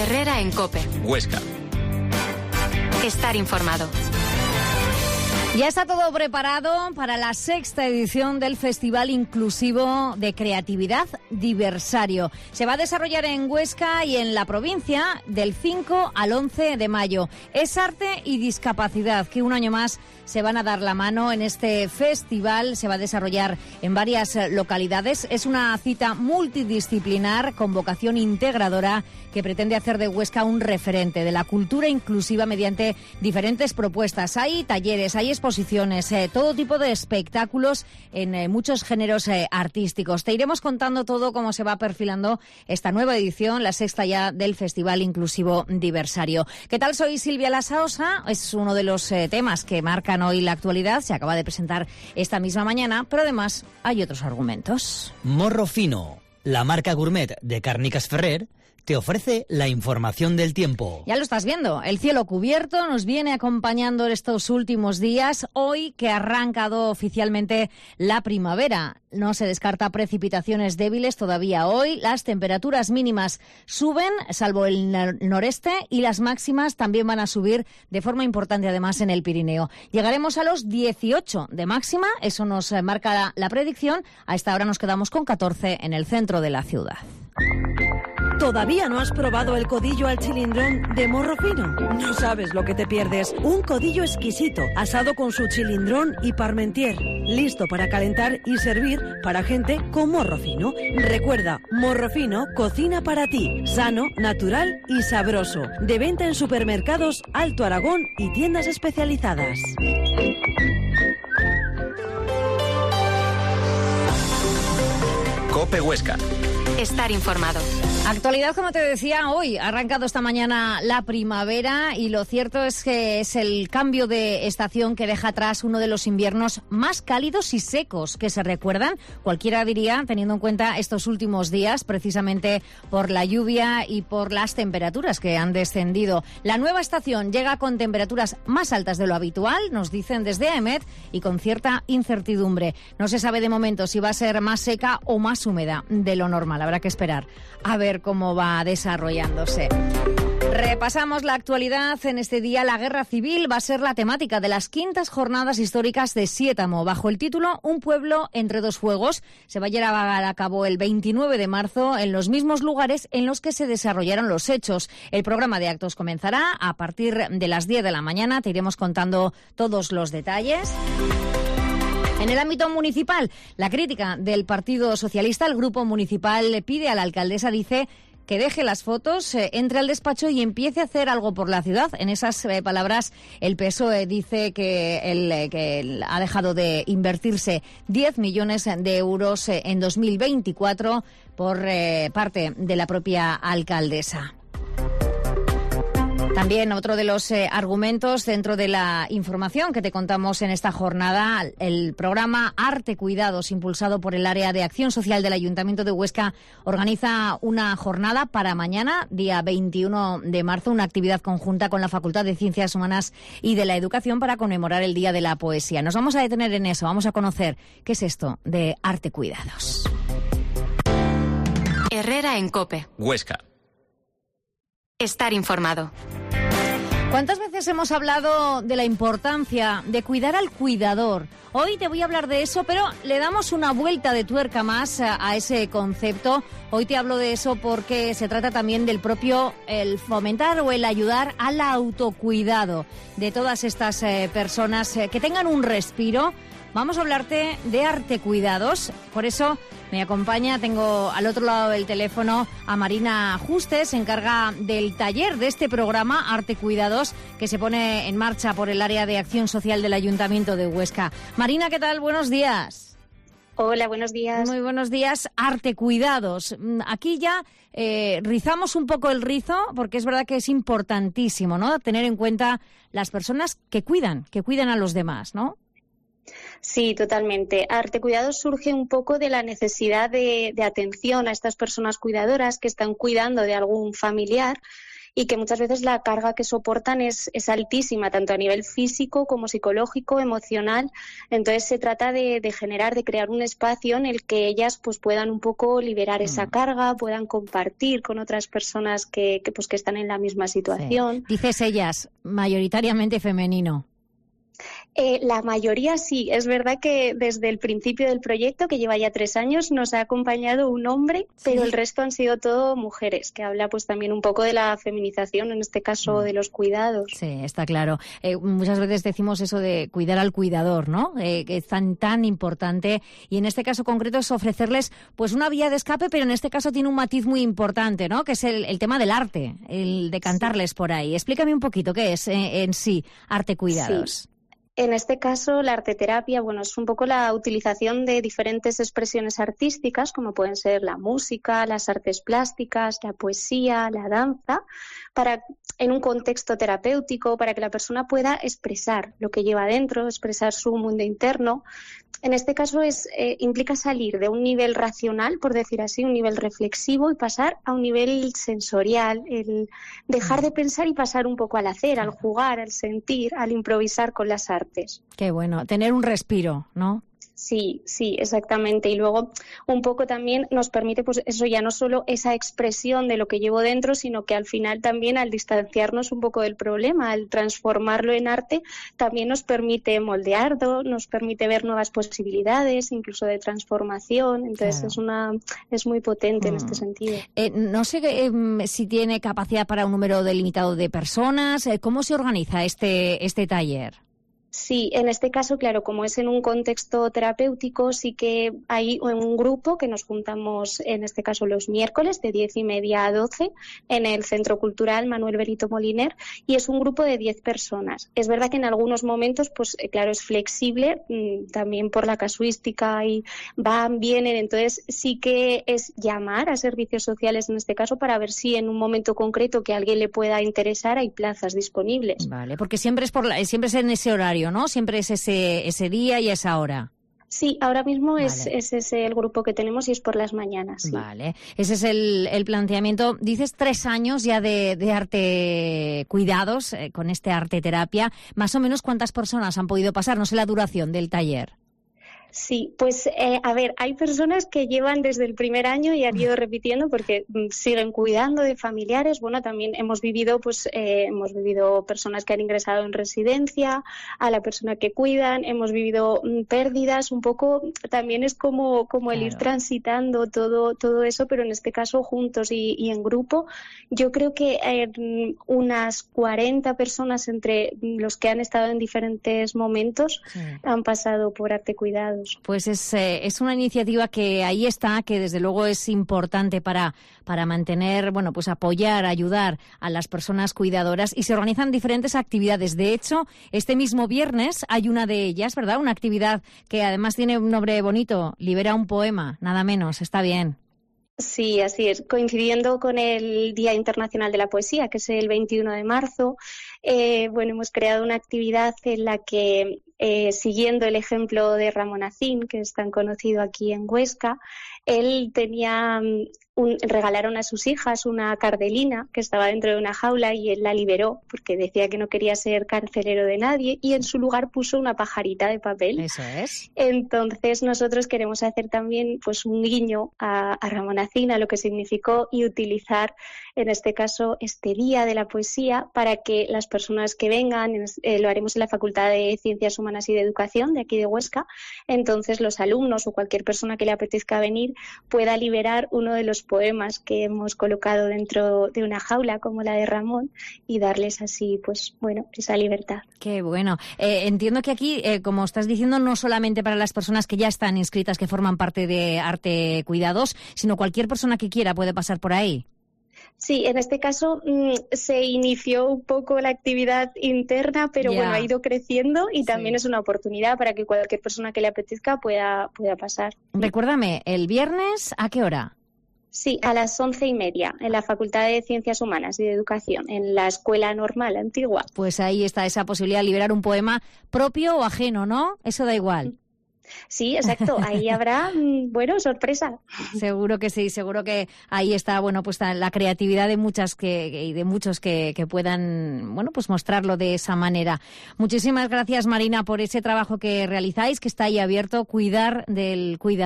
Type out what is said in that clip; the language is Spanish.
Herrera en COPE. Huesca. Estar informado. Ya está todo preparado para la 6ª edición del Festival Inclusivo de Creatividad Diversario. Se va a desarrollar en Huesca y en la provincia del 5 al 11 de mayo. Es arte y discapacidad que un año más se van a dar la mano en este festival. Se va a desarrollar en varias localidades. Es una cita multidisciplinar con vocación integradora que pretende hacer de Huesca un referente de la cultura inclusiva mediante diferentes propuestas. Hay talleres, hay exposiciones, todo tipo de espectáculos en muchos géneros artísticos. Te iremos contando todo cómo se va perfilando esta nueva edición, la 6ª ya del Festival Inclusivo Diversario. ¿Qué tal? Soy Silvia Lasaosa. Es uno de los temas que marcan hoy la actualidad. Se acaba de presentar esta misma mañana, pero además hay otros argumentos. Morro Fino, la marca gourmet de Càrniques Ferrer, te ofrece la información del tiempo. Ya lo estás viendo, el cielo cubierto nos viene acompañando estos últimos días, hoy que ha arrancado oficialmente la primavera. No se descarta precipitaciones débiles todavía hoy, las temperaturas mínimas suben, salvo el noreste, y las máximas también van a subir de forma importante además en el Pirineo. Llegaremos a los 18 de máxima, eso nos marca la predicción. A esta hora nos quedamos con 14 en el centro de la ciudad. ¿Todavía no has probado el codillo al chilindrón de Morro Fino? No sabes lo que te pierdes. Un codillo exquisito, asado con su chilindrón y parmentier, listo para calentar y servir para gente con morro fino. Recuerda, Morro Fino cocina para ti, sano, natural y sabroso. De venta en supermercados Alto Aragón y tiendas especializadas. COPE Huesca. Estar informado. Actualidad, como te decía, hoy ha arrancado esta mañana la primavera y lo cierto es que es el cambio de estación que deja atrás uno de los inviernos más cálidos y secos que se recuerdan. Cualquiera diría, teniendo en cuenta estos últimos días, precisamente por la lluvia y por las temperaturas que han descendido. La nueva estación llega con temperaturas más altas de lo habitual, nos dicen desde AEMET, y con cierta incertidumbre. No se sabe de momento si va a ser más seca o más húmeda de lo normal. Habrá que esperar a ver cómo va desarrollándose. Repasamos la actualidad. En este día la guerra civil va a ser la temática de las 5ª jornadas históricas de Siétamo. Bajo el título Un pueblo entre dos fuegos, se va a llevar a cabo el 29 de marzo en los mismos lugares en los que se desarrollaron los hechos. El programa de actos comenzará a partir de las 10 de la mañana. Te iremos contando todos los detalles. En el ámbito municipal, la crítica del Partido Socialista, el Grupo Municipal le pide a la alcaldesa, dice, que deje las fotos, entre al despacho y empiece a hacer algo por la ciudad. En esas palabras, el PSOE dice que ha dejado de invertirse 10 millones de euros en 2024 por parte de la propia alcaldesa. También otro de los argumentos dentro de la información que te contamos en esta jornada, el programa Arte Cuidados, impulsado por el Área de Acción Social del Ayuntamiento de Huesca, organiza una jornada para mañana, día 21 de marzo, una actividad conjunta con la Facultad de Ciencias Humanas y de la Educación para conmemorar el Día de la Poesía. Nos vamos a detener en eso, vamos a conocer qué es esto de Arte Cuidados. Herrera en COPE. Huesca. Estar informado. ¿Cuántas veces hemos hablado de la importancia de cuidar al cuidador? Hoy te voy a hablar de eso, pero le damos una vuelta de tuerca más a ese concepto. Hoy te hablo de eso porque se trata también del propio, el fomentar o el ayudar al autocuidado de todas estas personas que tengan un respiro. Vamos a hablarte de Arte Cuidados, por eso me acompaña, tengo al otro lado del teléfono a Marina Juste, se encarga del taller de este programa Arte Cuidados que se pone en marcha por el Área de Acción Social del Ayuntamiento de Huesca. Marina, ¿qué tal? Buenos días. Hola, buenos días. Muy buenos días. Arte Cuidados. Aquí ya rizamos un poco el rizo porque es verdad que es importantísimo, ¿no? Tener en cuenta las personas que cuidan a los demás, ¿no? Sí, totalmente. Arte Cuidados surge un poco de la necesidad de atención a estas personas cuidadoras que están cuidando de algún familiar y que muchas veces la carga que soportan es altísima, tanto a nivel físico como psicológico, emocional. Entonces se trata de crear un espacio en el que ellas pues puedan un poco liberar esa carga, puedan compartir con otras personas que están en la misma situación. Sí. Dices ellas, mayoritariamente femenino. La mayoría sí. Es verdad que desde el principio del proyecto, que lleva ya 3 años, nos ha acompañado un hombre, pero el resto han sido todo mujeres, que habla pues también un poco de la feminización, en este caso de los cuidados. Sí, está claro. Muchas veces decimos eso de cuidar al cuidador, ¿no? Que es tan importante, y en este caso concreto es ofrecerles pues una vía de escape, pero en este caso tiene un matiz muy importante, ¿no? Que es el tema del arte, el de cantarles por ahí. Explícame un poquito qué es en sí arte cuidados. Sí. En este caso, la arteterapia, bueno, es un poco la utilización de diferentes expresiones artísticas, como pueden ser la música, las artes plásticas, la poesía, la danza, en un contexto terapéutico, para que la persona pueda expresar lo que lleva dentro, expresar su mundo interno. En este caso implica salir de un nivel racional, por decir así, un nivel reflexivo, y pasar a un nivel sensorial, el dejar de pensar y pasar un poco al hacer, al jugar, al sentir, al improvisar con las artes. Qué bueno, tener un respiro, ¿no? Sí, exactamente. Y luego un poco también nos permite, pues eso, ya no solo esa expresión de lo que llevo dentro, sino que al final también, al distanciarnos un poco del problema, al transformarlo en arte, también nos permite moldearlo, nos permite ver nuevas posibilidades, incluso de transformación. Entonces claro, es muy potente en este sentido. No sé si tiene capacidad para un número delimitado de personas. ¿Cómo se organiza este taller? Sí, en este caso, claro, como es en un contexto terapéutico, sí que hay un grupo que nos juntamos, en este caso los miércoles, de 10:30 a 12, en el Centro Cultural Manuel Benito Moliner, y es un grupo de 10 personas. Es verdad que en algunos momentos, pues claro, es flexible, también por la casuística, y van, vienen, entonces sí que es llamar a servicios sociales en este caso para ver si en un momento concreto que a alguien le pueda interesar hay plazas disponibles. Vale, porque siempre es en ese horario, ¿no? Siempre es ese día y esa hora. Sí, ahora mismo vale. es ese el grupo que tenemos y es por las mañanas. Sí. Vale, ese es el planteamiento. Dices 3 años ya de arte cuidados, con este arte terapia. Más o menos, ¿cuántas personas han podido pasar? No sé la duración del taller. Sí, pues a ver, hay personas que llevan desde el primer año y han ido repitiendo porque siguen cuidando de familiares. Bueno, también hemos vivido personas que han ingresado en residencia, a la persona que cuidan, hemos vivido pérdidas, un poco también es como claro, el ir transitando todo eso, pero en este caso juntos y en grupo. Yo creo que unas 40 personas entre los que han estado en diferentes momentos han pasado por arte cuidados. Pues es una iniciativa que ahí está, que desde luego es importante para mantener, bueno, pues apoyar, ayudar a las personas cuidadoras, y se organizan diferentes actividades. De hecho, este mismo viernes hay una de ellas, ¿verdad? Una actividad que además tiene un nombre bonito, Libera un poema, nada menos, está bien. Sí, así es. Coincidiendo con el Día Internacional de la Poesía, que es el 21 de marzo, hemos creado una actividad en la que, siguiendo el ejemplo de Ramón Acín, que es tan conocido aquí en Huesca, él regalaron a sus hijas una cardelina que estaba dentro de una jaula y él la liberó porque decía que no quería ser carcelero de nadie, y en su lugar puso una pajarita de papel. Eso es. Entonces nosotros queremos hacer también pues un guiño a Ramón Acín, a lo que significó, y utilizar en este caso este Día de la Poesía para que las personas que vengan, lo haremos en la Facultad de Ciencias Humanas y de Educación de aquí de Huesca, entonces los alumnos o cualquier persona que le apetezca venir pueda liberar uno de los poemas que hemos colocado dentro de una jaula como la de Ramón y darles así, pues bueno, esa libertad. Qué bueno. Entiendo que aquí, como estás diciendo, no solamente para las personas que ya están inscritas, que forman parte de Arte Cuidados, sino cualquier persona que quiera puede pasar por ahí. Sí, en este caso se inició un poco la actividad interna, pero bueno, ha ido creciendo y también es una oportunidad para que cualquier persona que le apetezca pueda pasar. Recuérdame, ¿el viernes a qué hora? Sí, a las 11:30, en la Facultad de Ciencias Humanas y de Educación, en la Escuela Normal Antigua. Pues ahí está esa posibilidad de liberar un poema propio o ajeno, ¿no? Eso da igual. Sí, exacto. Ahí habrá, bueno, sorpresa. Seguro que sí, seguro que ahí está, bueno, pues la creatividad de muchos que puedan, bueno, pues mostrarlo de esa manera. Muchísimas gracias, Marina, por ese trabajo que realizáis, que está ahí abierto, cuidar del cuidado.